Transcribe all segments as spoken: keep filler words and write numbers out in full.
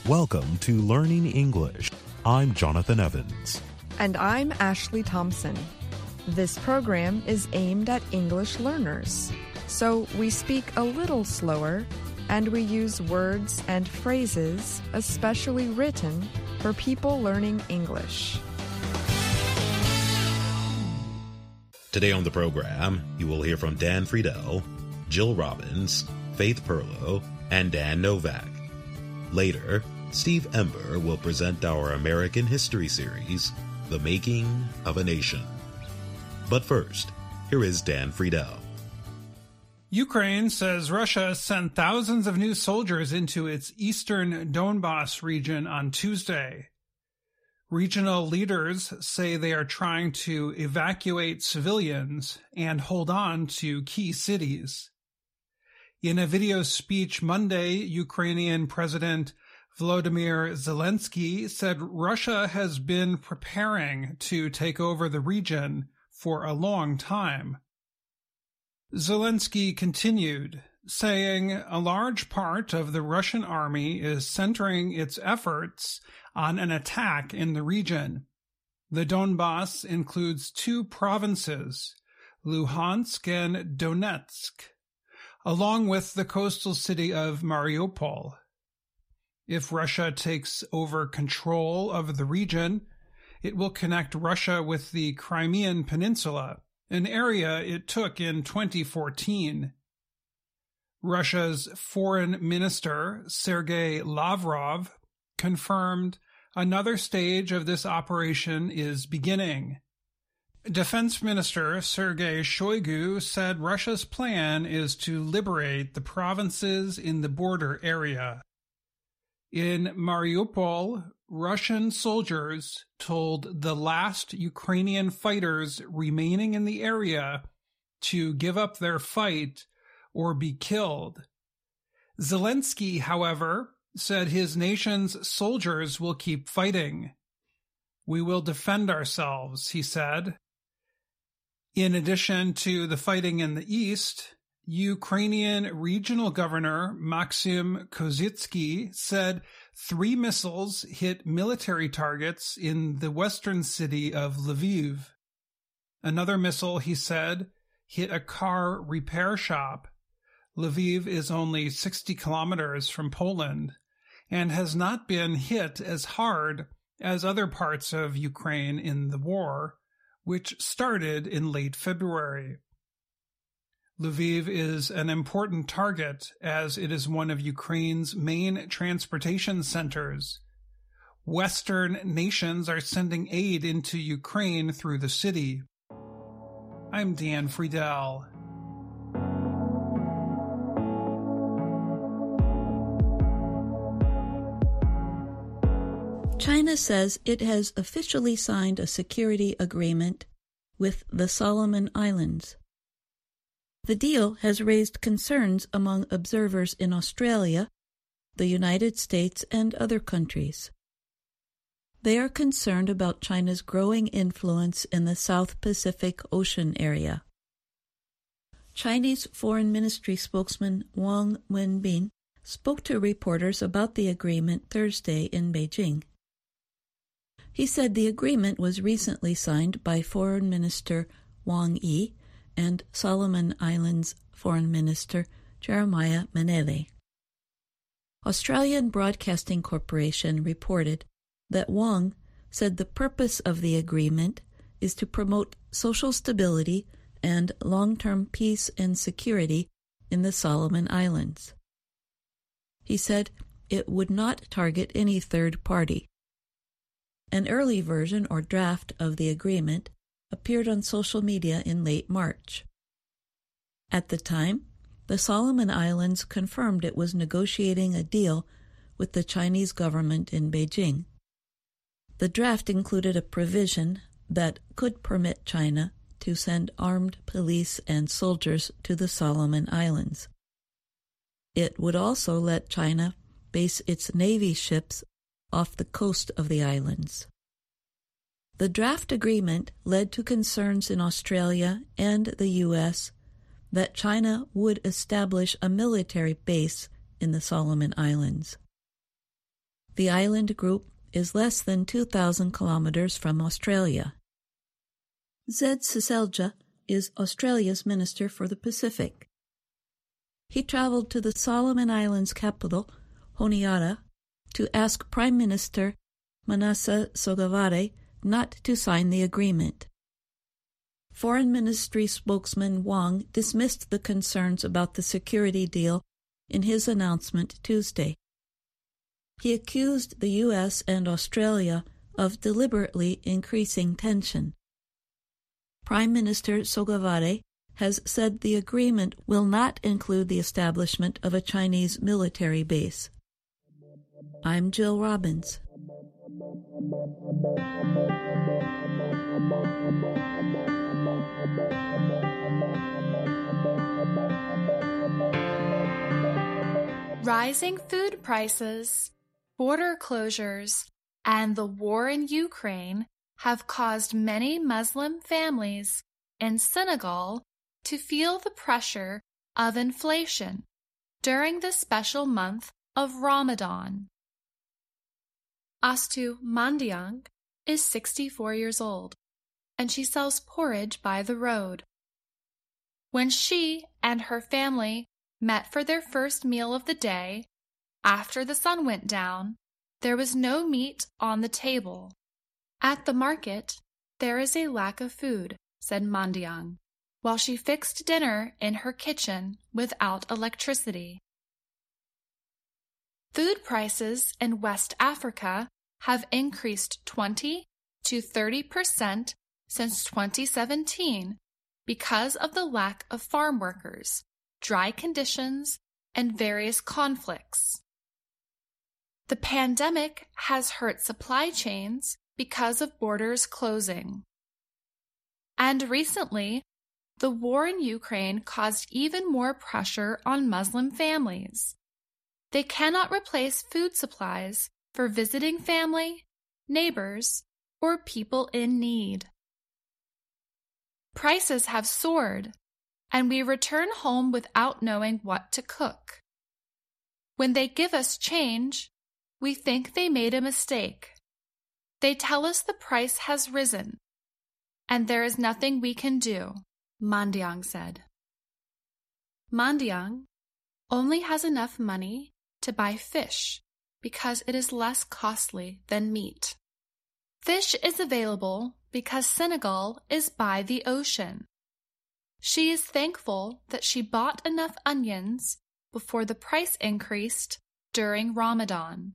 Welcome to Learning English. I'm Jonathan Evans. And I'm Ashley Thompson. This program is aimed at English learners, so we speak a little slower and we use words and phrases especially written for people learning English. Today on the program, you will hear from Dan Friedel, Jill Robbins, Faith Perlow, and Dan Novak. Later, Steve Ember will present our American History series, The Making of a Nation. But first, here is Dan Friedel. Ukraine says Russia sent thousands of new soldiers into its eastern Donbas region on Tuesday. Regional leaders say they are trying to evacuate civilians and hold on to key cities. In a video speech Monday, Ukrainian President Volodymyr Zelensky said Russia has been preparing to take over the region for a long time. Zelensky continued, saying a large part of the Russian army is centering its efforts on an attack in the region. The Donbas includes two provinces, Luhansk and Donetsk, along with the coastal city of Mariupol. If Russia takes over control of the region, it will connect Russia with the Crimean Peninsula, an area it took in twenty fourteen. Russia's Foreign Minister, Sergei Lavrov, confirmed another stage of this operation is beginning. Defense Minister Sergei Shoigu said Russia's plan is to liberate the provinces in the border area. In Mariupol, Russian soldiers told the last Ukrainian fighters remaining in the area to give up their fight or be killed. Zelensky, however, said his nation's soldiers will keep fighting. We will defend ourselves, he said. In addition to the fighting in the east, Ukrainian regional governor Maxim Kozytsky said three missiles hit military targets in the western city of Lviv. Another missile, he said, hit a car repair shop. Lviv is only sixty kilometers from Poland and has not been hit as hard as other parts of Ukraine in the war, which started in late February. Lviv is an important target as it is one of Ukraine's main transportation centers. Western nations are sending aid into Ukraine through the city. I'm Dan Friedel. China says it has officially signed a security agreement with the Solomon Islands. The deal has raised concerns among observers in Australia, the United States, and other countries. They are concerned about China's growing influence in the South Pacific Ocean area. Chinese Foreign Ministry spokesman Wang Wenbin spoke to reporters about the agreement Thursday in Beijing. He said the agreement was recently signed by Foreign Minister Wang Yi and Solomon Islands Foreign Minister Jeremiah Manele. Australian Broadcasting Corporation reported that Wang said the purpose of the agreement is to promote social stability and long-term peace and security in the Solomon Islands. He said it would not target any third party. An early version or draft of the agreement appeared on social media in late March. At the time, the Solomon Islands confirmed it was negotiating a deal with the Chinese government in Beijing. The draft included a provision that could permit China to send armed police and soldiers to the Solomon Islands. It would also let China base its Navy ships off the coast of the islands. The draft agreement led to concerns in Australia and the U S that China would establish a military base in the Solomon Islands. The island group is less than two thousand kilometers from Australia. Zed Seselja is Australia's Minister for the Pacific. He traveled to the Solomon Islands capital, Honiara, to ask Prime Minister Manasseh Sogavare not to sign the agreement. Foreign Ministry spokesman Wang dismissed the concerns about the security deal in his announcement Tuesday. He accused the U S and Australia of deliberately increasing tension. Prime Minister Sogavare has said the agreement will not include the establishment of a Chinese military base. I'm Jill Robbins. Rising food prices, border closures, and the war in Ukraine have caused many Muslim families in Senegal to feel the pressure of inflation during the special month of Ramadan. Astu Mandiang is sixty-four years old, and she sells porridge by the road. When she and her family met for their first meal of the day, after the sun went down, there was no meat on the table. At the market, there is a lack of food, said Mandiang, while she fixed dinner in her kitchen without electricity. Food prices in West Africa have increased twenty to thirty percent since twenty seventeen because of the lack of farm workers, dry conditions, and various conflicts. The pandemic has hurt supply chains because of borders closing. And recently, the war in Ukraine caused even more pressure on Muslim families. They cannot replace food supplies for visiting family, neighbors, or people in need. Prices have soared, and we return home without knowing what to cook. When they give us change, we think they made a mistake. They tell us the price has risen, and there is nothing we can do, Mandiang said. Mandiang only has enough money to buy fish because it is less costly than meat. Fish is available because Senegal is by the ocean. She is thankful that she bought enough onions before the price increased during Ramadan.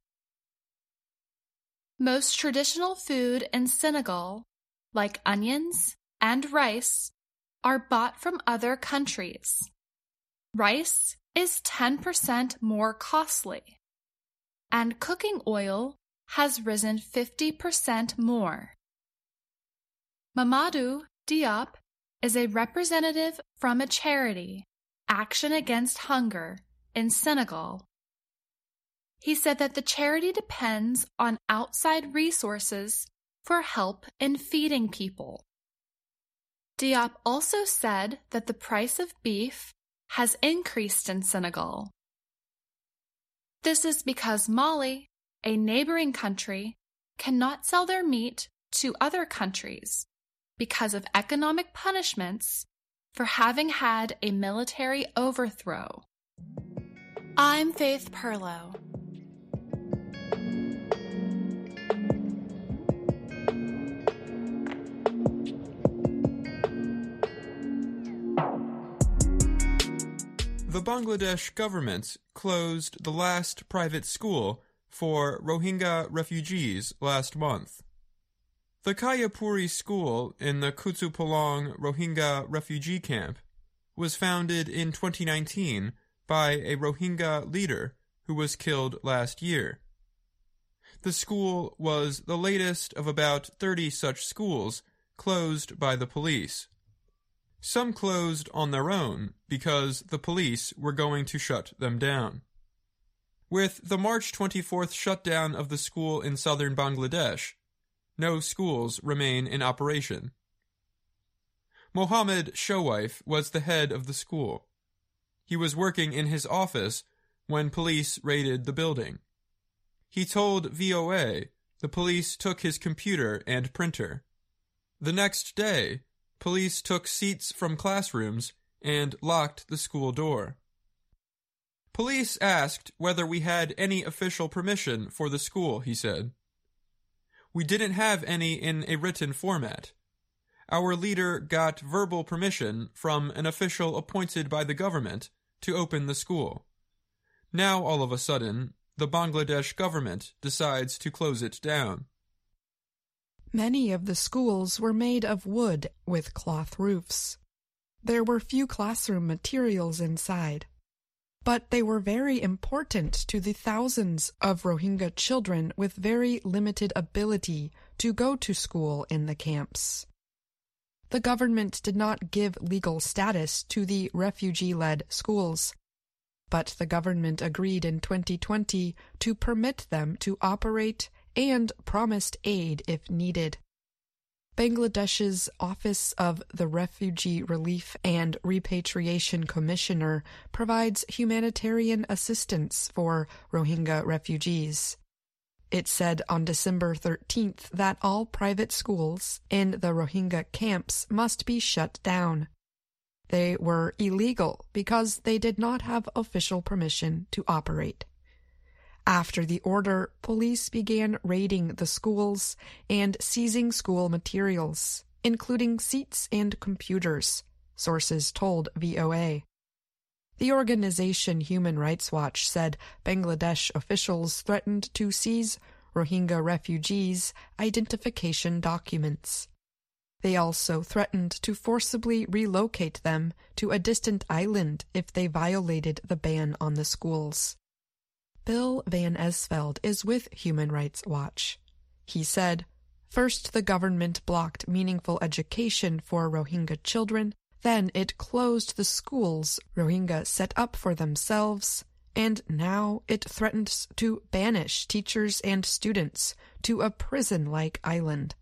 Most traditional food in Senegal, like onions and rice, are bought from other countries. Rice is ten percent more costly, and cooking oil has risen fifty percent more. Mamadou Diop is a representative from a charity, Action Against Hunger, in Senegal. He said that the charity depends on outside resources for help in feeding people. Diop also said that the price of beef has increased in Senegal. This is because Mali, a neighboring country, cannot sell their meat to other countries because of economic punishments for having had a military overthrow. I'm Faith Perlow. The Bangladesh government closed the last private school for Rohingya refugees last month. The Kayapuri school in the Kutupalong Rohingya refugee camp was founded in twenty nineteen by a Rohingya leader who was killed last year. The school was the latest of about thirty such schools closed by the police. Some closed on their own because the police were going to shut them down. With the March twenty-fourth shutdown of the school in southern Bangladesh, no schools remain in operation. Mohammed Shoaif was the head of the school. He was working in his office when police raided the building. He told V O A the police took his computer and printer. The next day, police took seats from classrooms and locked the school door. Police asked whether we had any official permission for the school, he said. We didn't have any in a written format. Our leader got verbal permission from an official appointed by the government to open the school. Now, all of a sudden, the Bangladesh government decides to close it down. Many of the schools were made of wood with cloth roofs. There were few classroom materials inside, but they were very important to the thousands of Rohingya children with very limited ability to go to school in the camps. The government did not give legal status to the refugee-led schools, but the government agreed in twenty twenty to permit them to operate and promised aid if needed. Bangladesh's Office of the Refugee Relief and Repatriation Commissioner provides humanitarian assistance for Rohingya refugees. It said on December thirteenth that all private schools in the Rohingya camps must be shut down. They were illegal because they did not have official permission to operate. After the order, police began raiding the schools and seizing school materials, including seats and computers, sources told V O A. The organization Human Rights Watch said Bangladesh officials threatened to seize Rohingya refugees' identification documents. They also threatened to forcibly relocate them to a distant island if they violated the ban on the schools. Bill Van Esveld is with Human Rights Watch. He said, first the government blocked meaningful education for Rohingya children, then it closed the schools Rohingya set up for themselves, and now it threatens to banish teachers and students to a prison-like island.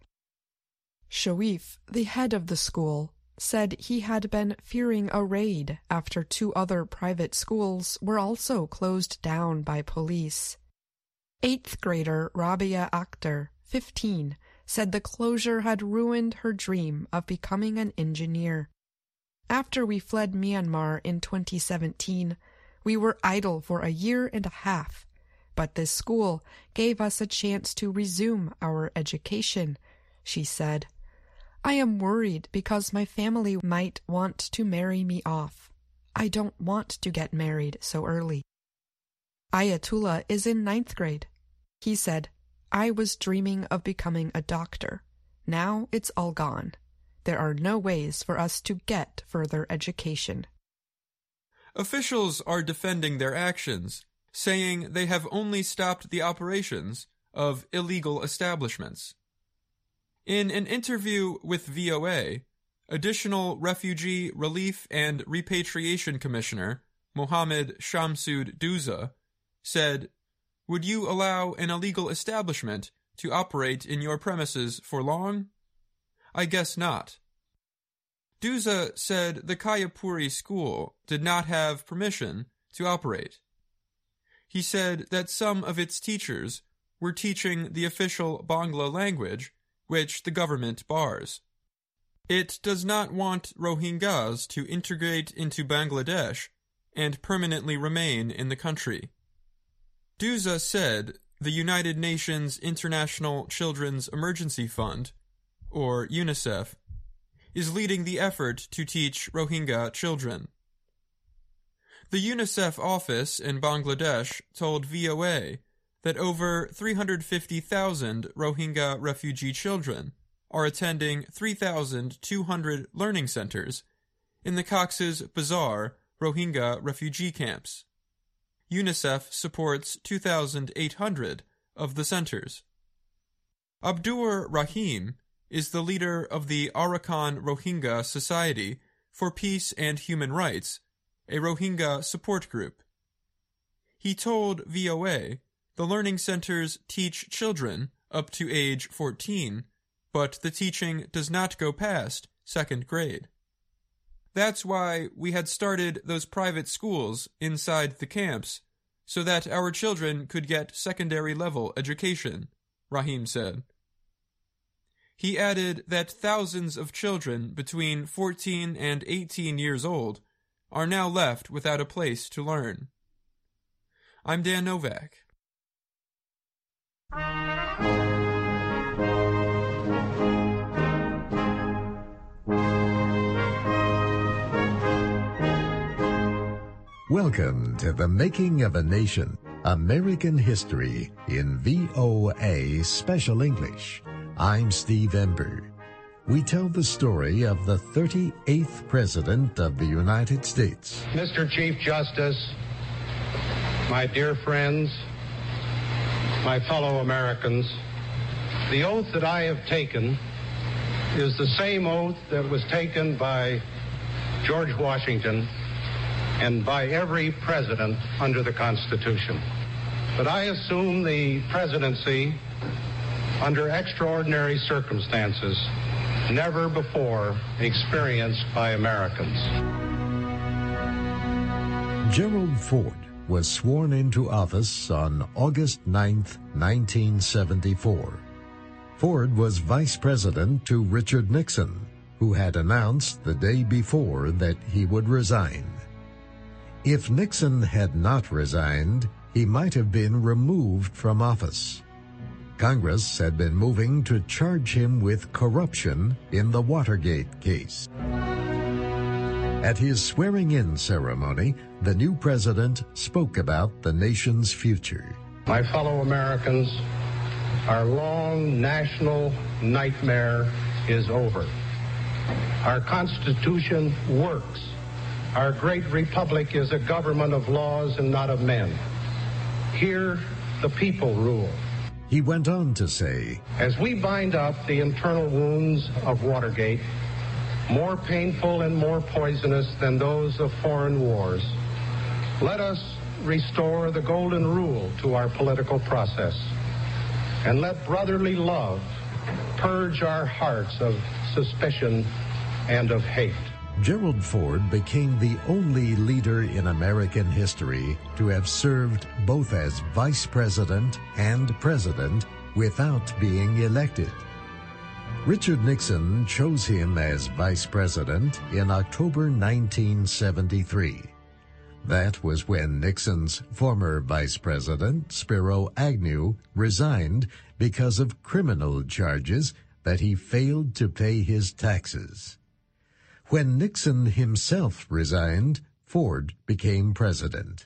Shoaif, the head of the school, said he had been fearing a raid after two other private schools were also closed down by police. Eighth grader Rabia Akhtar, fifteen, said the closure had ruined her dream of becoming an engineer. After we fled Myanmar in twenty seventeen, we were idle for a year and a half, but this school gave us a chance to resume our education, she said. I am worried because my family might want to marry me off. I don't want to get married so early. Ayatullah is in ninth grade. He said, I was dreaming of becoming a doctor. Now it's all gone. There are no ways for us to get further education. Officials are defending their actions, saying they have only stopped the operations of illegal establishments. In an interview with V O A, Additional Refugee Relief and Repatriation Commissioner Mohammed Shamsud Douza said, would you allow an illegal establishment to operate in your premises for long? I guess not. Douza said the Kayapuri school did not have permission to operate. He said that some of its teachers were teaching the official Bangla language, which the government bars. It does not want Rohingyas to integrate into Bangladesh and permanently remain in the country. Douza said the United Nations International Children's Emergency Fund, or UNICEF, is leading the effort to teach Rohingya children. The UNICEF office in Bangladesh told V O A that over three hundred fifty thousand Rohingya refugee children are attending three thousand two hundred learning centers in the Cox's Bazar Rohingya refugee camps. UNICEF supports two thousand eight hundred of the centers. Abdur Rahim is the leader of the Arakan Rohingya Society for Peace and Human Rights, a Rohingya support group. He told V O A the learning centers teach children up to age fourteen, but the teaching does not go past second grade. That's why we had started those private schools inside the camps, so that our children could get secondary-level education, Rahim said. He added that thousands of children between fourteen and eighteen years old are now left without a place to learn. I'm Dan Novak. Welcome to The Making of a Nation, American History in V O A Special English. I'm Steve Ember. We tell the story of the thirty-eighth President of the United States. Mister Chief Justice, my dear friends, my fellow Americans, the oath that I have taken is the same oath that was taken by George Washington and by every president under the Constitution. But I assume the presidency under extraordinary circumstances never before experienced by Americans. Gerald Ford was sworn into office on August ninth, nineteen seventy-four. Ford was vice president to Richard Nixon, who had announced the day before that he would resign. If Nixon had not resigned, he might have been removed from office. Congress had been moving to charge him with corruption in the Watergate case. At his swearing-in ceremony, the new president spoke about the nation's future. My fellow Americans, our long national nightmare is over. Our Constitution works. Our great republic is a government of laws and not of men. Here, the people rule. He went on to say, as we bind up the internal wounds of Watergate, more painful and more poisonous than those of foreign wars, let us restore the golden rule to our political process, and let brotherly love purge our hearts of suspicion and of hate. Gerald Ford became the only leader in American history to have served both as vice president and president without being elected. Richard Nixon chose him as vice president in October nineteen seventy-three. That was when Nixon's former vice president, Spiro Agnew, resigned because of criminal charges that he failed to pay his taxes. When Nixon himself resigned, Ford became president.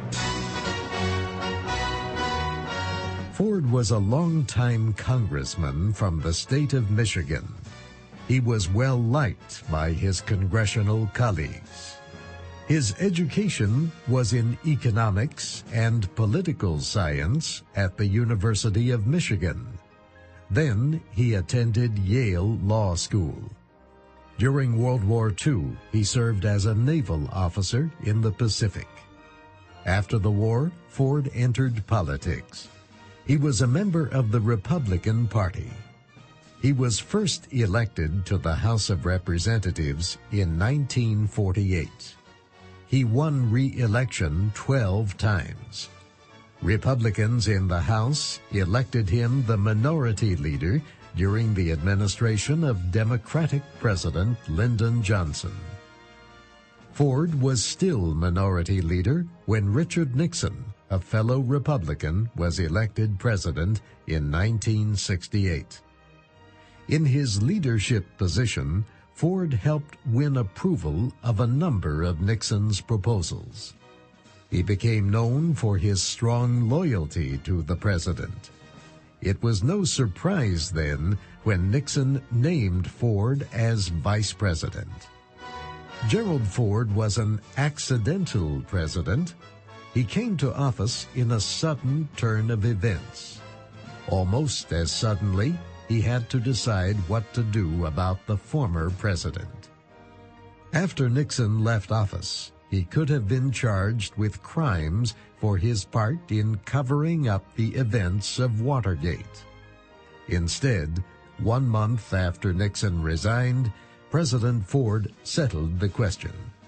Ford was a longtime congressman from the state of Michigan. He was well liked by his congressional colleagues. His education was in economics and political science at the University of Michigan. Then he attended Yale Law School. During World War Two, he served as a naval officer in the Pacific. After the war, Ford entered politics. He was a member of the Republican Party. He was first elected to the House of Representatives in nineteen forty-eight. He won re-election twelve times. Republicans in the House elected him the minority leader during the administration of Democratic President Lyndon Johnson. Ford was still minority leader when Richard Nixon, a fellow Republican, was elected president in nineteen sixty-eight. In his leadership position, Ford helped win approval of a number of Nixon's proposals. He became known for his strong loyalty to the president. It was no surprise then when Nixon named Ford as vice president. Gerald Ford was an accidental president. He came to office in a sudden turn of events. Almost as suddenly, he had to decide what to do about the former president. After Nixon left office, he could have been charged with crimes for his part in covering up the events of Watergate. Instead, one month after Nixon resigned, President Ford settled the question.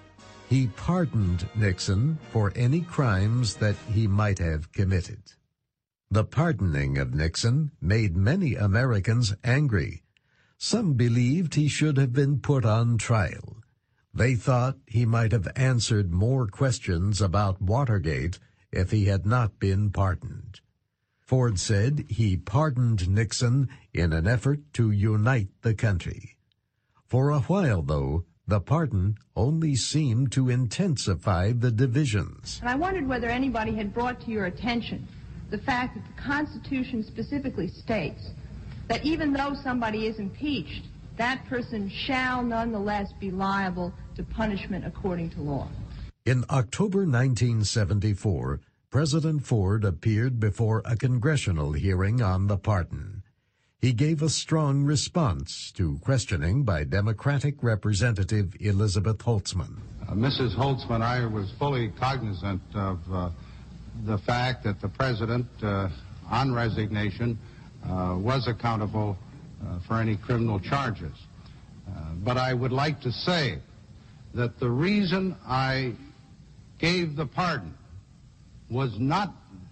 He pardoned Nixon for any crimes that he might have committed. The pardoning of Nixon made many Americans angry. Some believed he should have been put on trial. They thought he might have answered more questions about Watergate if he had not been pardoned. Ford said he pardoned Nixon in an effort to unite the country. For a while, though, the pardon only seemed to intensify the divisions. And I wondered whether anybody had brought to your attention the fact that the Constitution specifically states that even though somebody is impeached, that person shall nonetheless be liable to punishment according to law. In October nineteen seventy-four, President Ford appeared before a congressional hearing on the pardon. He gave a strong response to questioning by Democratic Representative Elizabeth Holtzman. Uh, Missus Holtzman, I was fully cognizant of uh, the fact that the President, uh, on resignation, uh, was accountable uh, for any criminal charges. Uh, but I would like to say that the reason I gave the pardon was not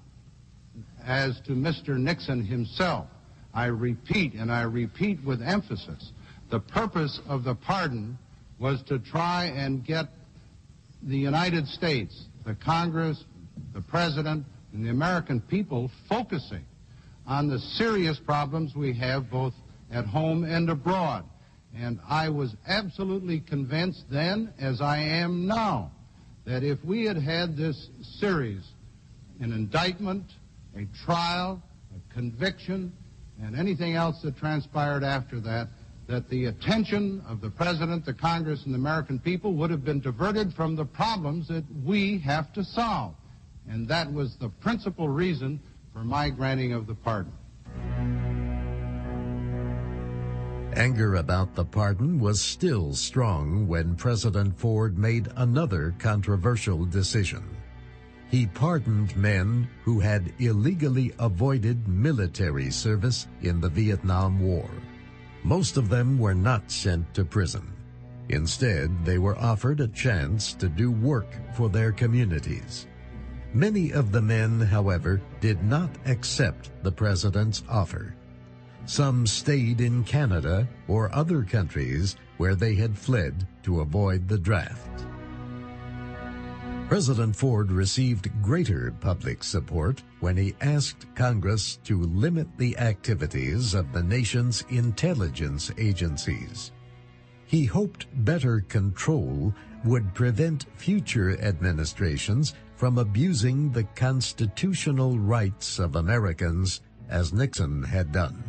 as to Mister Nixon himself. I repeat, and I repeat with emphasis, the purpose of the pardon was to try and get the United States, the Congress, the President, and the American people focusing on the serious problems we have both at home and abroad. And I was absolutely convinced then, as I am now, that if we had had this series, an indictment, a trial, a conviction, and anything else that transpired after that, that the attention of the President, the Congress, and the American people would have been diverted from the problems that we have to solve. And that was the principal reason for my granting of the pardon. Anger about the pardon was still strong when President Ford made another controversial decision. He pardoned men who had illegally avoided military service in the Vietnam War. Most of them were not sent to prison. Instead, they were offered a chance to do work for their communities. Many of the men, however, did not accept the president's offer. Some stayed in Canada or other countries where they had fled to avoid the draft. President Ford received greater public support when he asked Congress to limit the activities of the nation's intelligence agencies. He hoped better control would prevent future administrations from abusing the constitutional rights of Americans as Nixon had done.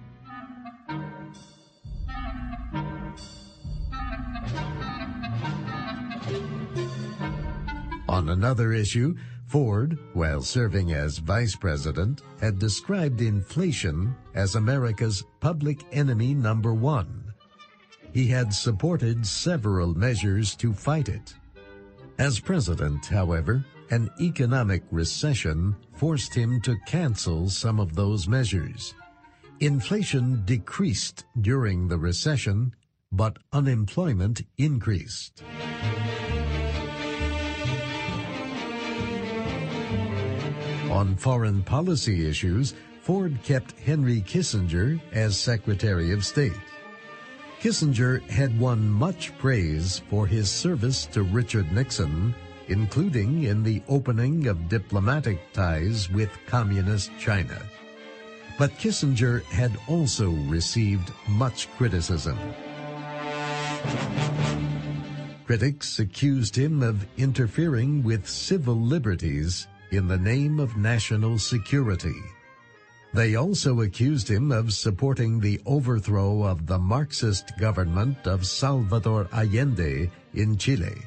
On another issue, Ford, while serving as vice president, had described inflation as America's public enemy number one. He had supported several measures to fight it. As president, however, an economic recession forced him to cancel some of those measures. Inflation decreased during the recession, but unemployment increased. On foreign policy issues, Ford kept Henry Kissinger as Secretary of State. Kissinger had won much praise for his service to Richard Nixon, including in the opening of diplomatic ties with Communist China. But Kissinger had also received much criticism. Critics accused him of interfering with civil liberties in the name of national security. They also accused him of supporting the overthrow of the Marxist government of Salvador Allende in Chile.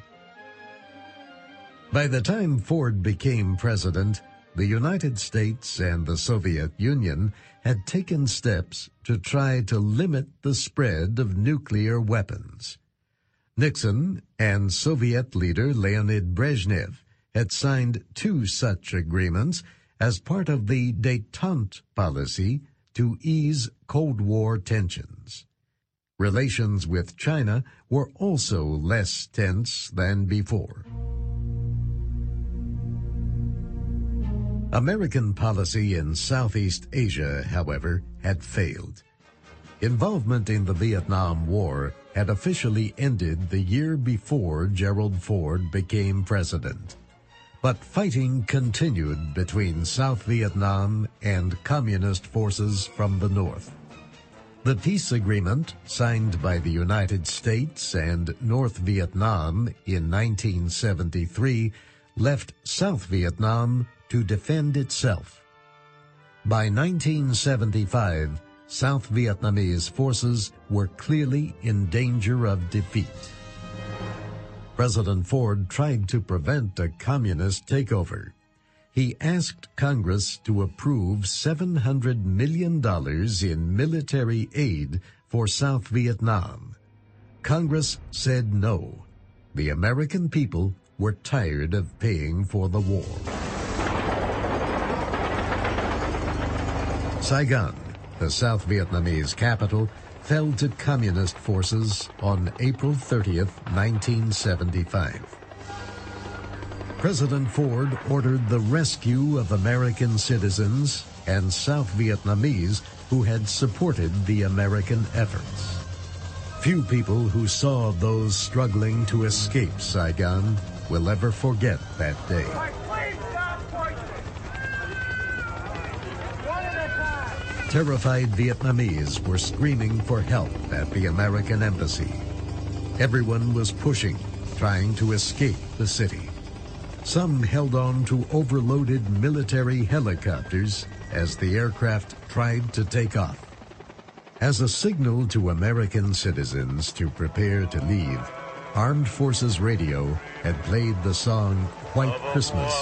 By the time Ford became president, the United States and the Soviet Union had taken steps to try to limit the spread of nuclear weapons. Nixon and Soviet leader Leonid Brezhnev had signed two such agreements as part of the détente policy to ease Cold War tensions. Relations with China were also less tense than before. American policy in Southeast Asia, however, had failed. Involvement in the Vietnam War had officially ended the year before Gerald Ford became president. But fighting continued between South Vietnam and communist forces from the north. The peace agreement signed by the United States and North Vietnam in nineteen seventy-three left South Vietnam to defend itself. By nineteen seventy-five, South Vietnamese forces were clearly in danger of defeat. President Ford tried to prevent a communist takeover. He asked Congress to approve seven hundred million dollars in military aid for South Vietnam. Congress said no. The American people were tired of paying for the war. Saigon, the South Vietnamese capital, fell to communist forces on April thirtieth, nineteen seventy-five. President Ford ordered the rescue of American citizens and South Vietnamese who had supported the American efforts. Few people who saw those struggling to escape Saigon will ever forget that day. Terrified Vietnamese were screaming for help at the American embassy. Everyone was pushing, trying to escape the city. Some held on to overloaded military helicopters as the aircraft tried to take off. As a signal to American citizens to prepare to leave, Armed Forces Radio had played the song White Christmas.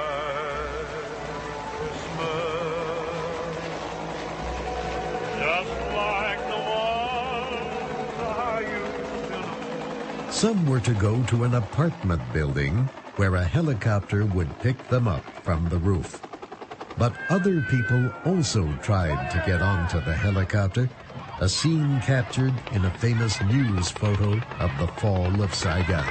Some were to go to an apartment building where a helicopter would pick them up from the roof. But other people also tried to get onto the helicopter, a scene captured in a famous news photo of the fall of Saigon.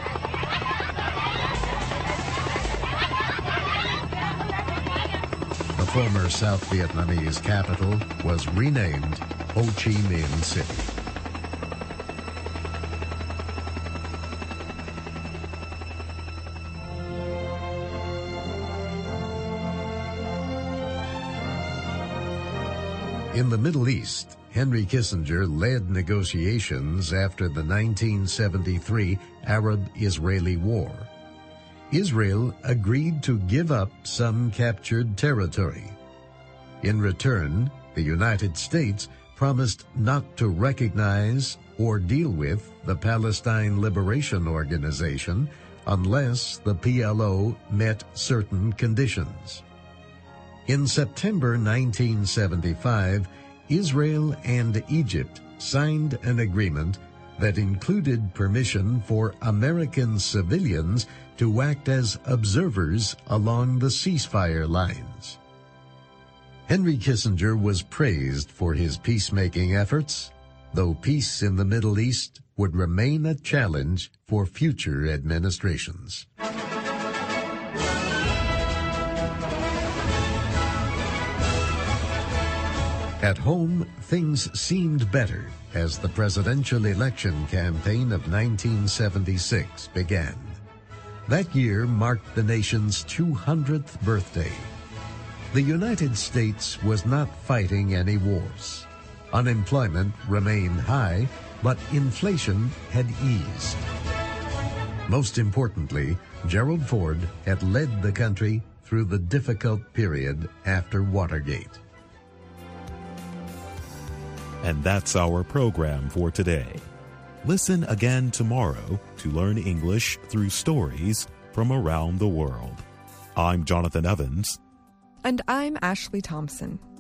The former South Vietnamese capital was renamed Ho Chi Minh City. In the Middle East, Henry Kissinger led negotiations after the nineteen seventy-three Arab-Israeli War. Israel agreed to give up some captured territory. In return, the United States promised not to recognize or deal with the Palestine Liberation Organization unless the P L O met certain conditions. In September nineteen seventy-five, Israel and Egypt signed an agreement that included permission for American civilians to act as observers along the ceasefire lines. Henry Kissinger was praised for his peacemaking efforts, though peace in the Middle East would remain a challenge for future administrations. At home, things seemed better as the presidential election campaign of nineteen seventy-six began. That year marked the nation's two hundredth birthday. The United States was not fighting any wars. Unemployment remained high, but inflation had eased. Most importantly, Gerald Ford had led the country through the difficult period after Watergate. And that's our program for today. Listen again tomorrow to learn English through stories from around the world. I'm Jonathan Evans. And I'm Ashley Thompson.